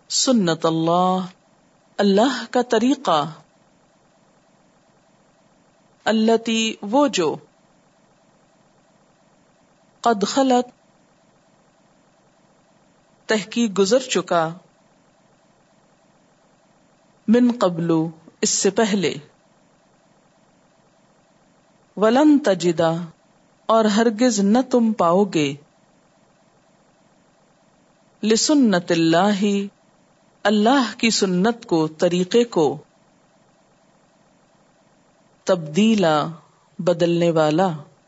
सुन्नत अल्लाह, अल्लाह का तरीका, अल्लती वो जो, कद खलत तहकीक गुजर चुका, मिन कब्लु इससे पहले, वलन तजिदा और हरगिज न तुम पाओगे, लिसुन्नतिल्लाही अल्लाह की सुन्नत को, तरीके को, तब्दीला बदलने वाला।